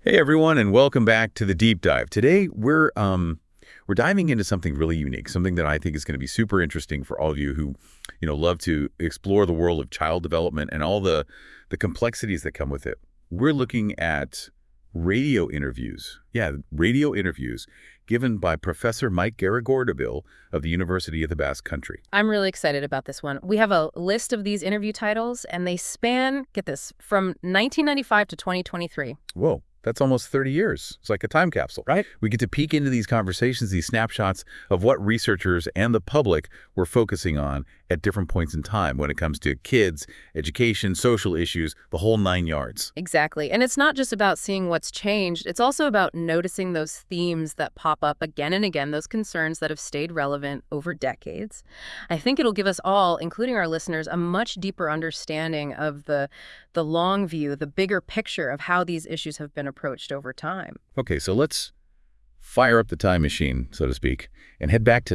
Hey everyone, and welcome back to the Deep Dive. Today we're diving into something really unique, something that I think is going to be super interesting for all of you who, love to explore the world of child development and all the complexities that come with it. We're looking at radio interviews. Yeah, radio interviews given by Professor Mike Garagordebil of the University of the Basque Country. I'm really excited about this one. We have a list of these interview titles, and they span, get this, from 1995 to 2023. Whoa. That's almost 30 years. It's like a time capsule. Right. We get to peek into these conversations, these snapshots of what researchers and the public were focusing on at different points in time when it comes to kids, education, social issues, the whole 9 yards. Exactly. And it's not just about seeing what's changed. It's also about noticing those themes that pop up again and again, those concerns that have stayed relevant over decades. I think it'll give us all, including our listeners, a much deeper understanding of the long view, the bigger picture of how these issues have been approached over time. Okay, so let's fire up the time machine, so to speak, and head back to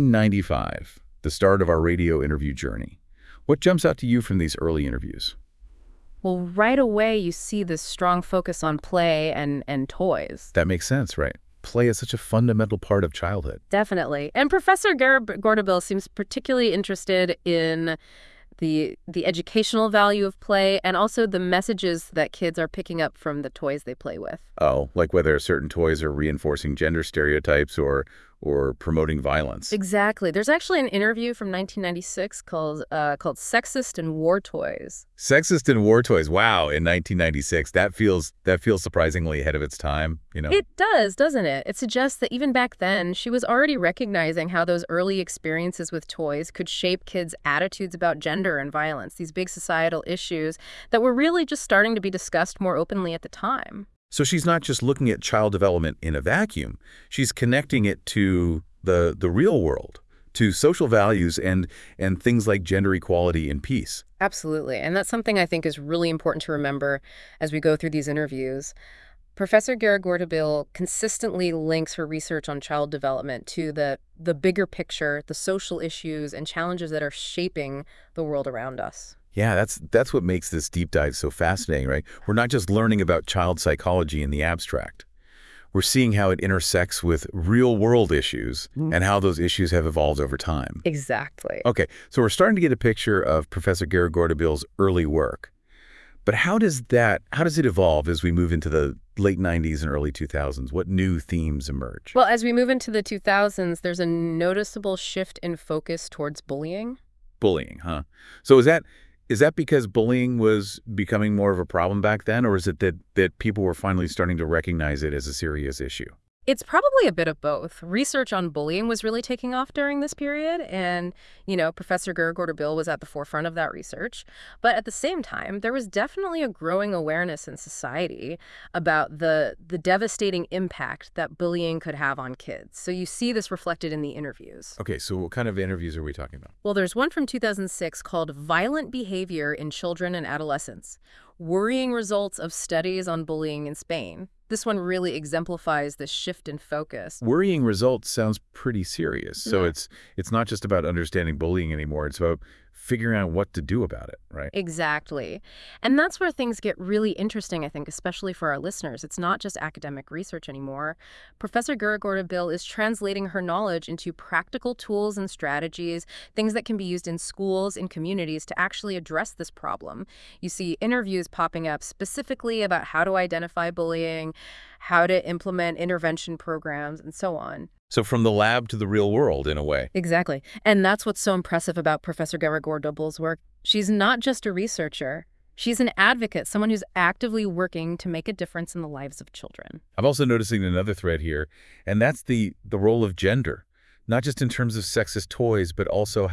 1995, the start of our radio interview journey. What jumps out to you from these early interviews? Well, right away, you see this strong focus on play and toys. That makes sense, right? Play is such a fundamental part of childhood. Definitely. And Professor Garagordebil seems particularly interested in the educational value of play and also the messages that kids are picking up from the toys they play with. Oh, like whether certain toys are reinforcing gender stereotypes or promoting violence. Exactly. There's actually an interview from 1996 called Sexist and War Toys. Sexist and War Toys. Wow, in 1996. That feels surprisingly ahead of its time, It does, doesn't it? It suggests that even back then, she was already recognizing how those early experiences with toys could shape kids' attitudes about gender and violence, these big societal issues that were really just starting to be discussed more openly at the time. So she's not just looking at child development in a vacuum. She's connecting it to the real world, to social values and things like gender equality and peace. Absolutely. And that's something I think is really important to remember as we go through these interviews. Professor Garagordebil consistently links her research on child development to the bigger picture, the social issues and challenges that are shaping the world around us. Yeah, that's what makes this deep dive so fascinating, right? We're not just learning about child psychology in the abstract. We're seeing how it intersects with real-world issues and how those issues have evolved over time. Exactly. Okay, so we're starting to get a picture of Professor Garagordebil's early work. But how does it evolve as we move into the late 90s and early 2000s? What new themes emerge? Well, as we move into the 2000s, there's a noticeable shift in focus towards bullying. Bullying, huh? So is that because bullying was becoming more of a problem back then, or is it that people were finally starting to recognize it as a serious issue? It's probably a bit of both. Research on bullying was really taking off during this period, and, Professor Garagordebil was at the forefront of that research. But at the same time, there was definitely a growing awareness in society about the devastating impact that bullying could have on kids. So you see this reflected in the interviews. Okay, so what kind of interviews are we talking about? Well, there's one from 2006 called Violent Behavior in Children and Adolescents: Worrying Results of Studies on Bullying in Spain. This one really exemplifies this shift in focus. Worrying results sounds pretty serious. So Yeah. it's not just about understanding bullying anymore. It's about figuring out what to do about it, right? Exactly. And that's where things get really interesting, I think, especially for our listeners. It's not just academic research anymore. Professor Garagordebil is translating her knowledge into practical tools and strategies, things that can be used in schools, in communities to actually address this problem. You see interviews popping up specifically about how to identify bullying, how to implement intervention programs, and so on. So from the lab to the real world, in a way. Exactly. And that's what's so impressive about Professor Garagordebil's work. She's not just a researcher. She's an advocate, someone who's actively working to make a difference in the lives of children. I'm also noticing another thread here, and that's the role of gender, not just in terms of sexist toys, but also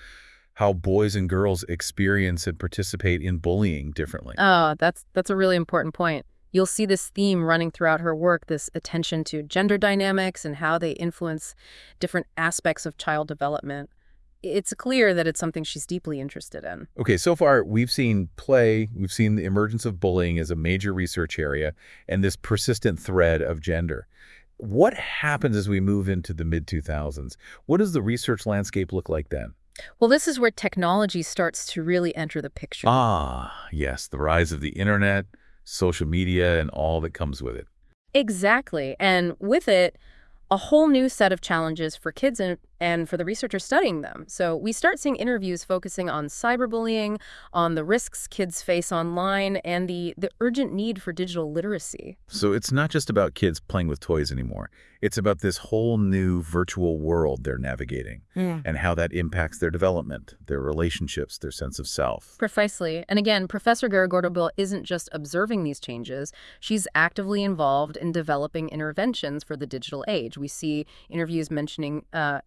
how boys and girls experience and participate in bullying differently. Oh, that's a really important point. You'll see this theme running throughout her work, this attention to gender dynamics and how they influence different aspects of child development. It's clear that it's something she's deeply interested in. Okay, so far we've seen play, we've seen the emergence of bullying as a major research area, and this persistent thread of gender. What happens as we move into the mid-2000s? What does the research landscape look like then? Well, this is where technology starts to really enter the picture. Ah, yes, the rise of the internet, social media and all that comes with it. Exactly. And with it, a whole new set of challenges for kids and for the researchers studying them. So we start seeing interviews focusing on cyberbullying, on the risks kids face online, and the urgent need for digital literacy. So it's not just about kids playing with toys anymore. It's about this whole new virtual world they're navigating and how that impacts their development, their relationships, their sense of self. Precisely. And again, Professor Garagordobill isn't just observing these changes. She's actively involved in developing interventions for the digital age. We see interviews mentioning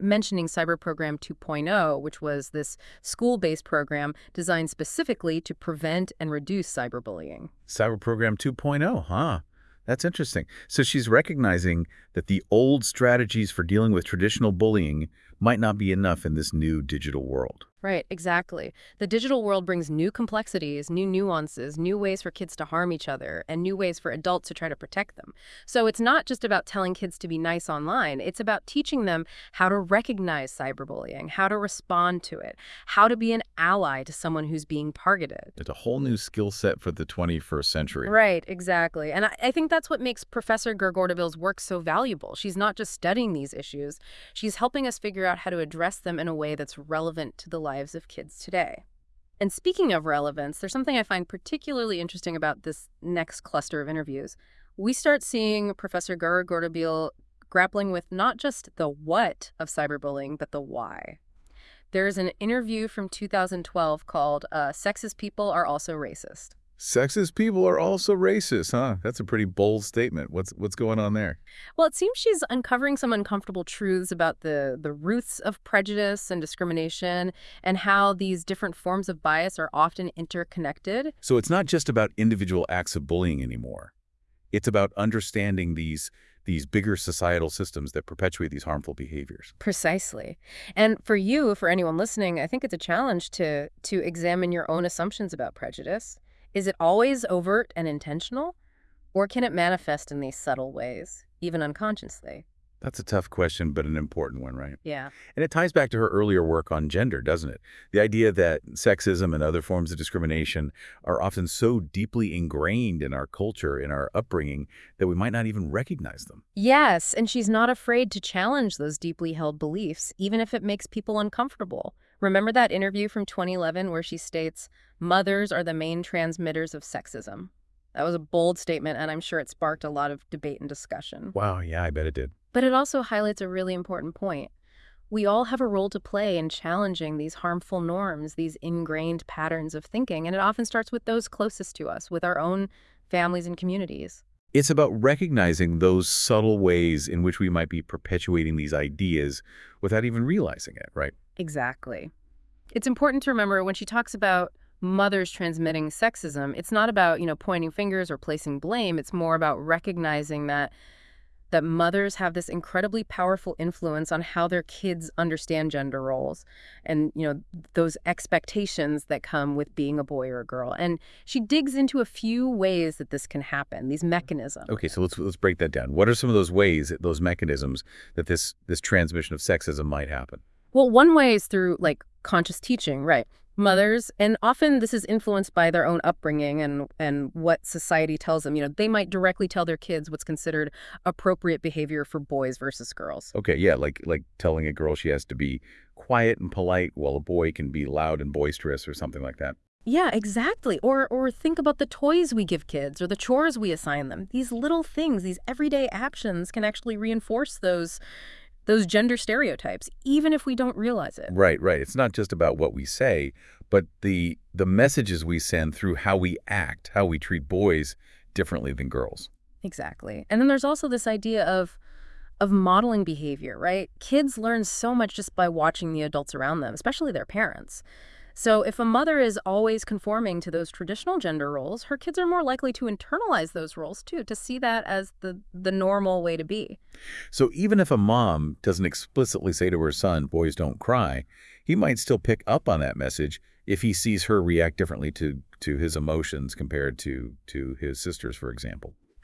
Cyber Program 2.0, which was this school-based program designed specifically to prevent and reduce cyberbullying. Cyber Program 2.0, huh? That's interesting. So she's recognizing that the old strategies for dealing with traditional bullying might not be enough in this new digital world. Right, exactly. The digital world brings new complexities, new nuances, new ways for kids to harm each other, and new ways for adults to try to protect them. So it's not just about telling kids to be nice online. It's about teaching them how to recognize cyberbullying, how to respond to it, how to be an ally to someone who's being targeted. It's a whole new skill set for the 21st century. Right, exactly. And I think that's what makes Professor Garagordobill's work so valuable. She's not just studying these issues, she's helping us figure out how to address them in a way that's relevant to the lives of kids today. And speaking of relevance, there's something I find particularly interesting about this next cluster of interviews. We start seeing Professor Garagordobill grappling with not just the what of cyberbullying, but the why. There's an interview from 2012 called Sexist People Are Also Racist. Sexist people are also racist, huh? That's a pretty bold statement. What's going on there? Well, it seems she's uncovering some uncomfortable truths about the roots of prejudice and discrimination and how these different forms of bias are often interconnected. So it's not just about individual acts of bullying anymore. It's about understanding these bigger societal systems that perpetuate these harmful behaviors. Precisely. And for anyone listening, I think it's a challenge to examine your own assumptions about prejudice. Is it always overt and intentional? Or can it manifest in these subtle ways, even unconsciously? That's a tough question, but an important one, right? Yeah. And it ties back to her earlier work on gender, doesn't it? The idea that sexism and other forms of discrimination are often so deeply ingrained in our culture, in our upbringing, that we might not even recognize them. Yes, and she's not afraid to challenge those deeply held beliefs, even if it makes people uncomfortable. Remember that interview from 2011 where she states, "Mothers are the main transmitters of sexism." That was a bold statement, and I'm sure it sparked a lot of debate and discussion. Wow, yeah, I bet it did. But it also highlights a really important point. We all have a role to play in challenging these harmful norms, these ingrained patterns of thinking, and it often starts with those closest to us, with our own families and communities. It's about recognizing those subtle ways in which we might be perpetuating these ideas without even realizing it, right? Exactly. It's important to remember when she talks about mothers transmitting sexism, it's not about, pointing fingers or placing blame. It's more about recognizing that mothers have this incredibly powerful influence on how their kids understand gender roles and, those expectations that come with being a boy or a girl. And she digs into a few ways that this can happen, these mechanisms. Okay, so let's break that down. What are some of those ways, those mechanisms that this transmission of sexism might happen? Well, one way is through conscious teaching, right? Mothers, and often this is influenced by their own upbringing and what society tells them. They might directly tell their kids what's considered appropriate behavior for boys versus girls. Okay, yeah, like telling a girl she has to be quiet and polite while a boy can be loud and boisterous or something like that. Yeah, exactly. Or think about the toys we give kids or the chores we assign them. These little things, these everyday actions can actually reinforce those gender stereotypes, even if we don't realize it. Right, right. It's not just about what we say, but the messages we send through how we act, how we treat boys differently than girls. Exactly. And then there's also this idea of modeling behavior, right? Kids learn so much just by watching the adults around them, especially their parents. So if a mother is always conforming to those traditional gender roles, her kids are more likely to internalize those roles too, to see that as the normal way to be. So even if a mom doesn't explicitly say to her son, boys don't cry, he might still pick up on that message if he sees her react differently to his emotions compared to his sisters, for example.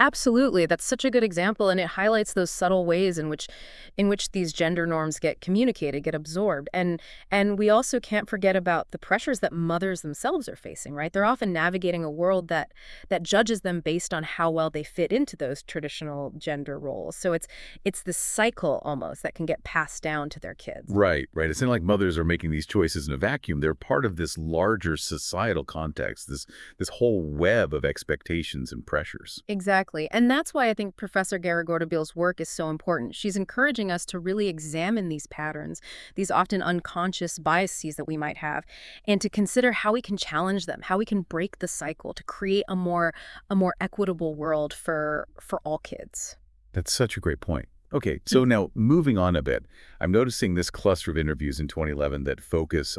Absolutely. That's such a good example, and it highlights those subtle ways in which these gender norms get communicated, get absorbed. And we also can't forget about the pressures that mothers themselves are facing, right? They're often navigating a world that judges them based on how well they fit into those traditional gender roles. So it's this cycle almost that can get passed down to their kids. Right, right. It's not like mothers are making these choices in a vacuum. They're part of this larger societal context, this whole web of expectations and pressures. Exactly. And that's why I think Professor Garagordabil's work is so important. She's encouraging us to really examine these patterns, these often unconscious biases that we might have, and to consider how we can challenge them, how we can break the cycle to create a more equitable world for all kids. That's such a great point. Okay, so now moving on a bit, I'm noticing this cluster of interviews in 2011 that focus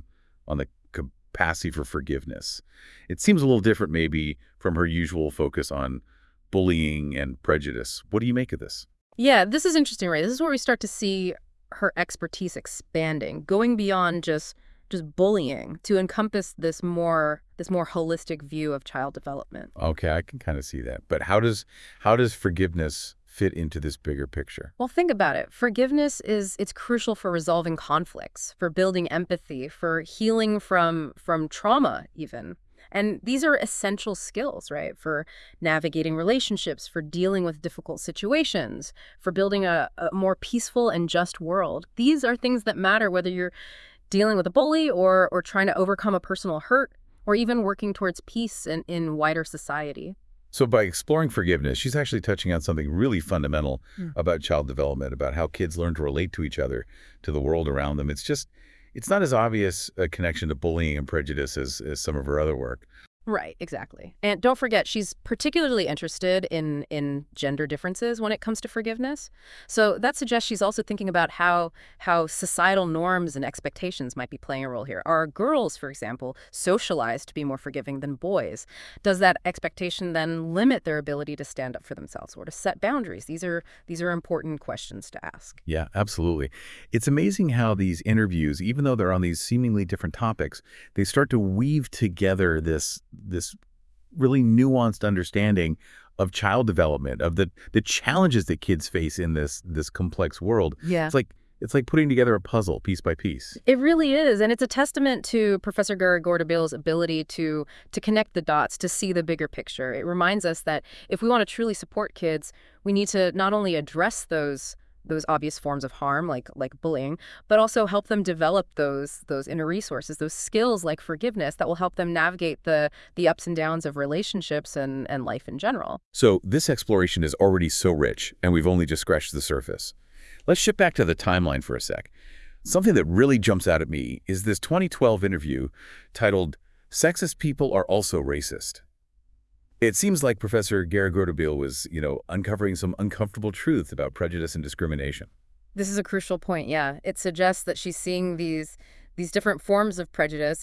on the capacity for forgiveness. It seems a little different maybe from her usual focus on bullying and prejudice. What do you make of this? Yeah, this is interesting, right? This is where we start to see her expertise expanding, going beyond just bullying to encompass this more holistic view of child development. Okay, I can kind of see that. But how does forgiveness fit into this bigger picture? Well, think about it. Forgiveness it's crucial for resolving conflicts, for building empathy, for healing from trauma even. And these are essential skills, right? For navigating relationships, for dealing with difficult situations, for building a more peaceful and just world. These are things that matter whether you're dealing with a bully or trying to overcome a personal hurt or even working towards peace in wider society. So by exploring forgiveness, she's actually touching on something really fundamental about child development, about how kids learn to relate to each other, to the world around them. It's not as obvious a connection to bullying and prejudice as some of her other work. Right, exactly. And don't forget, she's particularly interested in gender differences when it comes to forgiveness. So that suggests she's also thinking about how societal norms and expectations might be playing a role here. Are girls, for example, socialized to be more forgiving than boys? Does that expectation then limit their ability to stand up for themselves or to set boundaries? These are important questions to ask. Yeah, absolutely. It's amazing how these interviews, even though they're on these seemingly different topics, they start to weave together this really nuanced understanding of child development, of the challenges that kids face in this complex world. Yeah. It's like putting together a puzzle piece by piece. It really is, and it's a testament to Professor Garagordabil's ability to connect the dots, to see the bigger picture. It reminds us that if we want to truly support kids, we need to not only address those obvious forms of harm like bullying, but also help them develop those inner resources, those skills like forgiveness that will help them navigate the ups and downs of relationships and life in general. So this exploration is already so rich, and we've only just scratched the surface. Let's shift back to the timeline for a sec. Something that really jumps out at me is this 2012 interview titled "Sexist People Are Also Racist." It seems like Professor Garagordabil was, uncovering some uncomfortable truths about prejudice and discrimination. This is a crucial point, yeah. It suggests that she's seeing these different forms of prejudice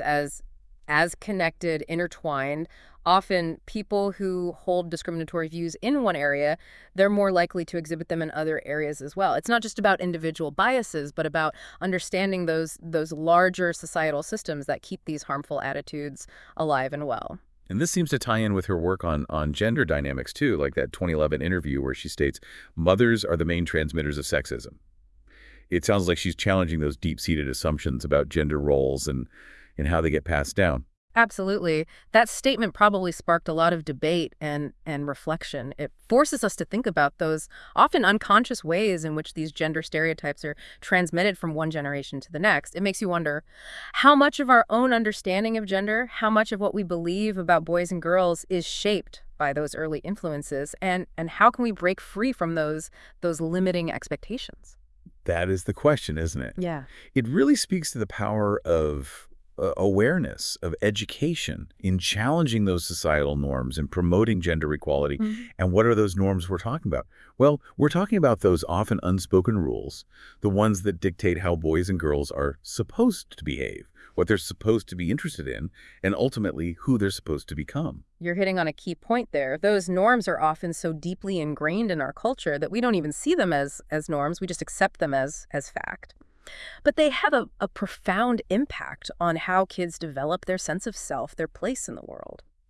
as connected, intertwined. Often people who hold discriminatory views in one area, they're more likely to exhibit them in other areas as well. It's not just about individual biases, but about understanding those larger societal systems that keep these harmful attitudes alive and well. And this seems to tie in with her work on gender dynamics, too, like that 2011 interview where she states, mothers are the main transmitters of sexism. It sounds like she's challenging those deep-seated assumptions about gender roles and how they get passed down. Absolutely. That statement probably sparked a lot of debate and reflection. It forces us to think about those often unconscious ways in which these gender stereotypes are transmitted from one generation to the next. It makes you wonder how much of our own understanding of gender, how much of what we believe about boys and girls is shaped by those early influences, and how can we break free from those limiting expectations? That is the question, isn't it? Yeah. It really speaks to the power of awareness, of education in challenging those societal norms and promoting gender equality. And what are those norms we're talking about? Well, we're talking about those often unspoken rules, the ones that dictate how boys and girls are supposed to behave, what they're supposed to be interested in, and ultimately who they're supposed to become. You're hitting on a key point there. Those norms are often so deeply ingrained in our culture that we don't even see them as norms. We just accept them as fact. But they have a profound impact on how kids develop their sense of self, their place in the world.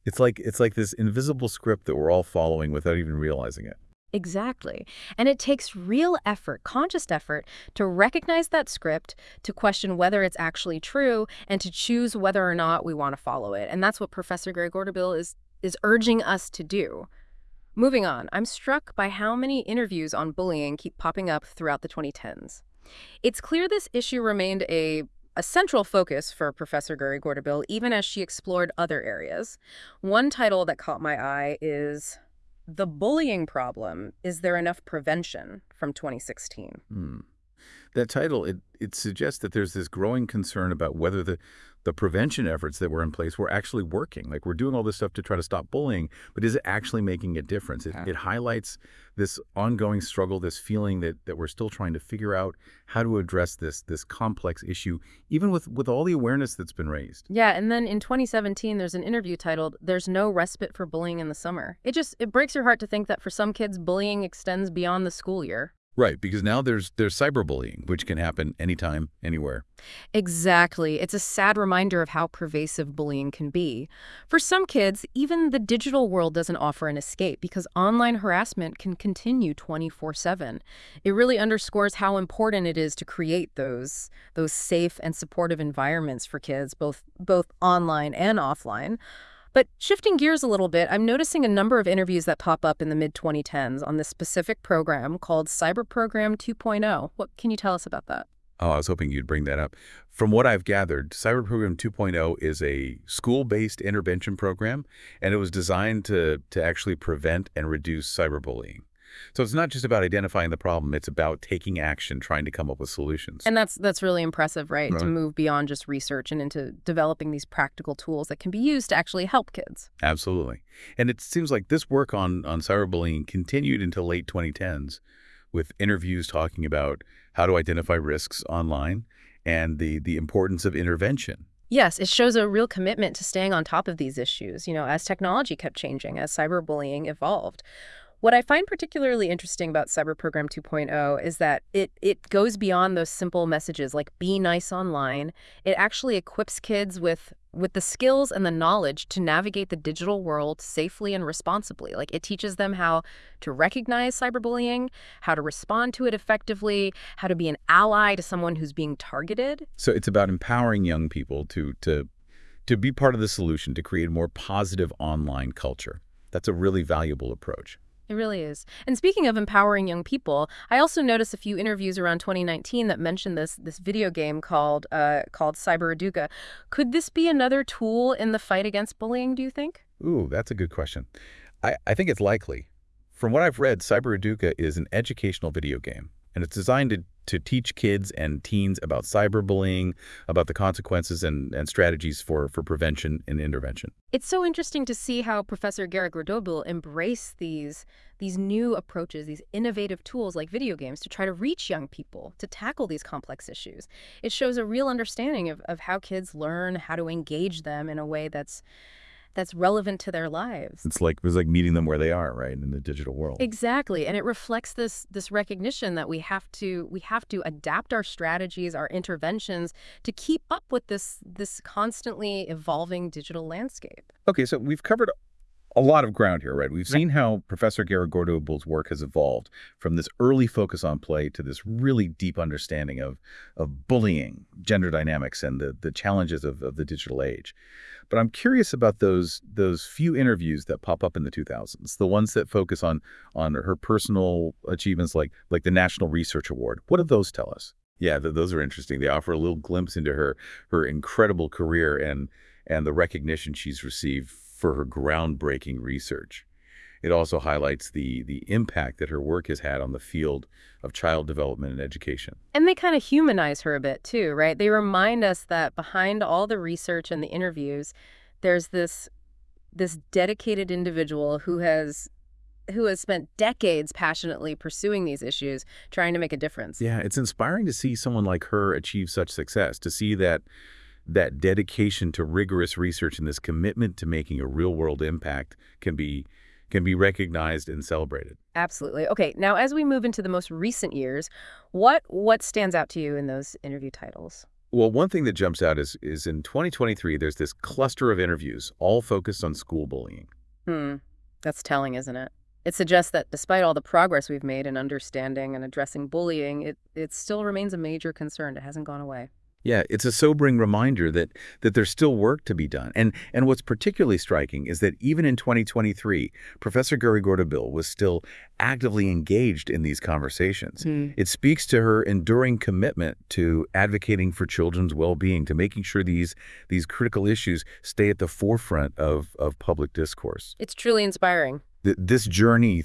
It's like this invisible script that we're all following without even realizing it. Exactly. And it takes real effort, conscious effort, to recognize that script, to question whether it's actually true, and to choose whether or not we want to follow it. And that's what Professor Gary Gordebill is urging us to do. Moving on, I'm struck by how many interviews on bullying keep popping up throughout the 2010s. It's clear this issue remained a central focus for Professor Gary Gordebill, even as she explored other areas. One title that caught my eye is The Bullying Problem, Is There Enough Prevention? From 2016. Hmm. That title, it suggests that there's this growing concern about whether the prevention efforts that were in place were actually working. Like, we're doing all this stuff to try to stop bullying, but is it actually making a difference? It highlights this ongoing struggle, this feeling that we're still trying to figure out how to address this complex issue, even with all the awareness that's been raised. Yeah, and then in 2017, there's an interview titled, There's No Respite for Bullying in the Summer. It breaks your heart to think that for some kids, bullying extends beyond the school year. Right, because now there's cyberbullying, which can happen anytime, anywhere. Exactly. It's a sad reminder of how pervasive bullying can be. For some kids, even the digital world doesn't offer an escape because online harassment can continue 24/7. It really underscores how important it is to create those safe and supportive environments for kids, both online and offline. But shifting gears a little bit, I'm noticing a number of interviews that pop up in the mid-2010s on this specific program called Cyber Program 2.0. What can you tell us about that? Oh, I was hoping you'd bring that up. From what I've gathered, Cyber Program 2.0 is a school-based intervention program, and it was designed to actually prevent and reduce cyberbullying. So it's not just about identifying the problem, it's about taking action, trying to come up with solutions. And that's really impressive, right? To Right. move beyond just research and into developing these practical tools that can be used to actually help kids. Absolutely. And it seems like this work on cyberbullying continued until late 2010s with interviews talking about how to identify risks online and the importance of intervention. Yes, it shows a real commitment to staying on top of these issues, as technology kept changing, as cyberbullying evolved. What I find particularly interesting about Cyber Program 2.0 is that it goes beyond those simple messages like be nice online. It actually equips kids with the skills and the knowledge to navigate the digital world safely and responsibly. Like it teaches them how to recognize cyberbullying, how to respond to it effectively, how to be an ally to someone who's being targeted. So it's about empowering young people to be part of the solution, to create a more positive online culture. That's a really valuable approach. It really is. And speaking of empowering young people, I also noticed a few interviews around 2019 that mentioned this video game called Cyber Aduka. Could this be another tool in the fight against bullying, do you think? Ooh, that's a good question. I think it's likely. From what I've read, Cyber Aduka is an educational video game, and it's designed to teach kids and teens about cyberbullying, about the consequences and strategies for prevention and intervention. It's so interesting to see how Professor Garrett Grdobil embraced these new approaches, these innovative tools like video games to try to reach young people, to tackle these complex issues. It shows a real understanding of how kids learn, how to engage them in a way that's relevant to their lives. It's like meeting them where they are, right, in the digital world. Exactly, and it reflects this recognition that we have to adapt our strategies, our interventions to keep up with this constantly evolving digital landscape. Okay, so we've covered a lot of ground here, right? We've seen how Professor Garrett Gordobil's work has evolved from this early focus on play to this really deep understanding of bullying, gender dynamics, and the challenges of the digital age. But I'm curious about those few interviews that pop up in the 2000s, the ones that focus on her personal achievements like the National Research Award. What do those tell us? Yeah, those are interesting. They offer a little glimpse into her incredible career and the recognition she's received for her groundbreaking research. It also highlights the impact that her work has had on the field of child development and education. And they kind of humanize her a bit too, right? They remind us that behind all the research and the interviews, there's this dedicated individual who has spent decades passionately pursuing these issues, trying to make a difference. Yeah, it's inspiring to see someone like her achieve such success, to see that dedication to rigorous research and this commitment to making a real-world impact can be recognized and celebrated. Absolutely. Okay, now as we move into the most recent years, what stands out to you in those interview titles? Well, one thing that jumps out is in 2023, there's this cluster of interviews all focused on school bullying. Hmm. That's telling, isn't it? It suggests that despite all the progress we've made in understanding and addressing bullying, it still remains a major concern. It hasn't gone away. Yeah, it's a sobering reminder that there's still work to be done. And what's particularly striking is that even in 2023, Professor Guri Gordabil was still actively engaged in these conversations. Hmm. It speaks to her enduring commitment to advocating for children's well-being, to making sure these critical issues stay at the forefront of public discourse. It's truly inspiring. This journey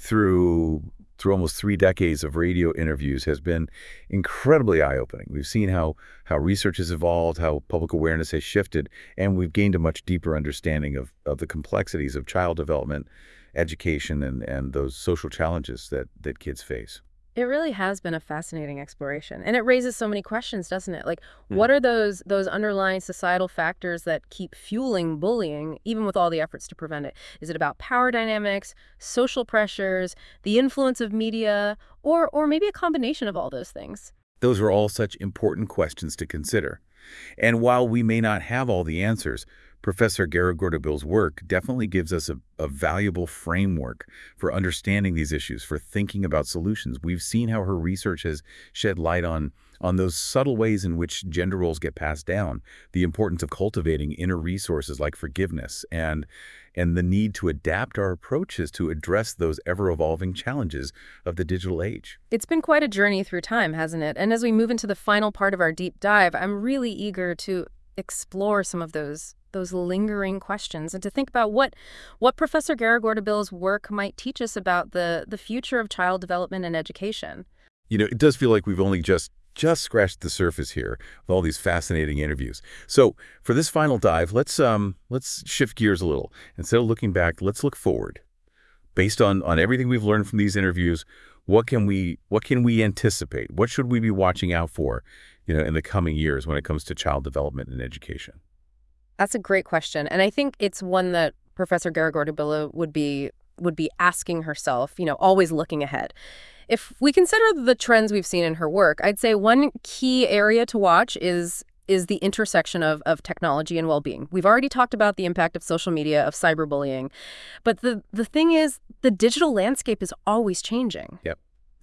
through almost 3 decades of radio interviews has been incredibly eye-opening. We've seen how research has evolved, how public awareness has shifted, and we've gained a much deeper understanding of the complexities of child development, education, and those social challenges that kids face. It really has been a fascinating exploration. And it raises so many questions, doesn't it? Like, what are those underlying societal factors that keep fueling bullying, even with all the efforts to prevent it? Is it about power dynamics, social pressures, the influence of media, or maybe a combination of all those things? Those are all such important questions to consider. And while we may not have all the answers, Professor Guri Gordabil's work definitely gives us a valuable framework for understanding these issues, for thinking about solutions. We've seen how her research has shed light on those subtle ways in which gender roles get passed down, the importance of cultivating inner resources like forgiveness, and the need to adapt our approaches to address those ever-evolving challenges of the digital age. It's been quite a journey through time, hasn't it? And as we move into the final part of our deep dive, I'm really eager to explore some of those lingering questions and to think about what Professor Guri Gordabil's work might teach us about the future of child development and education. You know, it does feel like we've only just scratched the surface here with all these fascinating interviews. So for this final dive, let's shift gears a little. Instead of looking back, let's look forward. Based on everything we've learned from these interviews, what can we anticipate? What should we be watching out for, in the coming years when it comes to child development and education? That's a great question. And I think it's one that Professor Guri Gordabil would be asking herself, always looking ahead. If we consider the trends we've seen in her work, I'd say one key area to watch is the intersection of technology and well-being. We've already talked about the impact of social media, of cyberbullying. But the thing is, the digital landscape is always changing. Yep.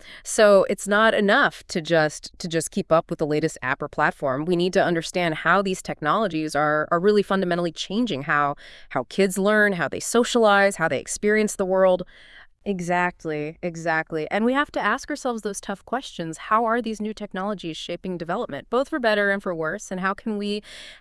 So it's not enough to just keep up with the latest app or platform. We need to understand how these technologies are really fundamentally changing how kids learn, how they socialize, how they experience the world. Exactly. And we have to ask ourselves those tough questions. How are these new technologies shaping development, both for better and for worse? And how can we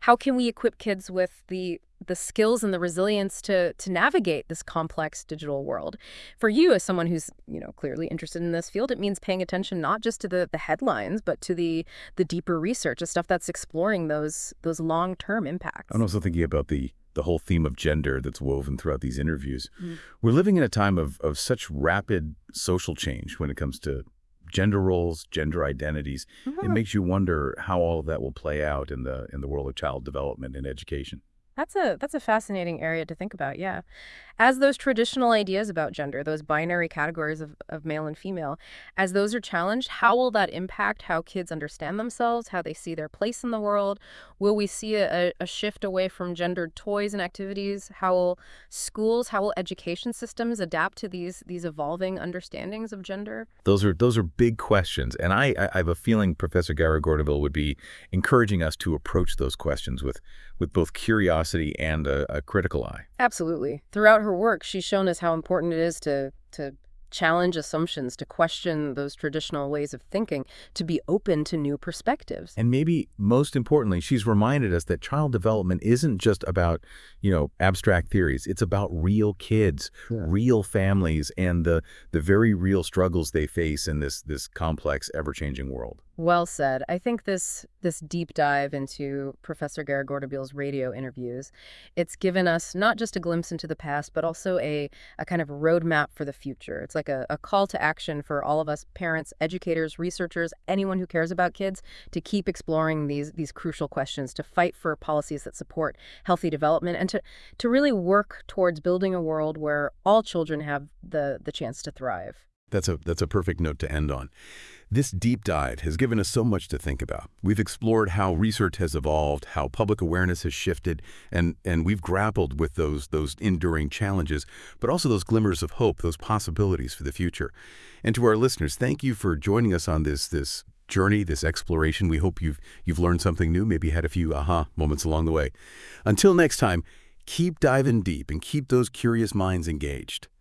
equip kids with the skills and the resilience to navigate this complex digital world? For you, as someone who's clearly interested in this field, it means paying attention not just to the headlines, but to the deeper research, the stuff that's exploring those long-term impacts. I'm also thinking about the whole theme of gender that's woven throughout these interviews. We're living in a time of such rapid social change when it comes to gender roles, gender identities. It makes you wonder how all of that will play out in the world of child development and education. That's a fascinating area to think about, yeah. As those traditional ideas about gender, those binary categories of male and female, as those are challenged, how will that impact how kids understand themselves, how they see their place in the world? Will we see a shift away from gendered toys and activities? How will schools, how will education systems adapt to these evolving understandings of gender? Those are big questions, and I have a feeling Professor Guri Gordabil would be encouraging us to approach those questions with both curiosity and a critical eye. Absolutely. Throughout her work, she's shown us how important it is to challenge assumptions, to question those traditional ways of thinking, to be open to new perspectives. And maybe most importantly, she's reminded us that child development isn't just about, abstract theories. It's about real kids, real families, and the very real struggles they face in this complex, ever-changing world. Well said. I think this deep dive into Professor Guri Gordabil's radio interviews, it's given us not just a glimpse into the past, but also a kind of roadmap for the future. It's like a call to action for all of us parents, educators, researchers, anyone who cares about kids to keep exploring these crucial questions, to fight for policies that support healthy development, and to really work towards building a world where all children have the chance to thrive. That's a perfect note to end on. This deep dive has given us so much to think about. We've explored how research has evolved, how public awareness has shifted, and we've grappled with those enduring challenges, but also those glimmers of hope, those possibilities for the future. And to our listeners, thank you for joining us on this journey, this exploration. We hope you've learned something new, maybe had a few aha moments along the way. Until next time, keep diving deep and keep those curious minds engaged.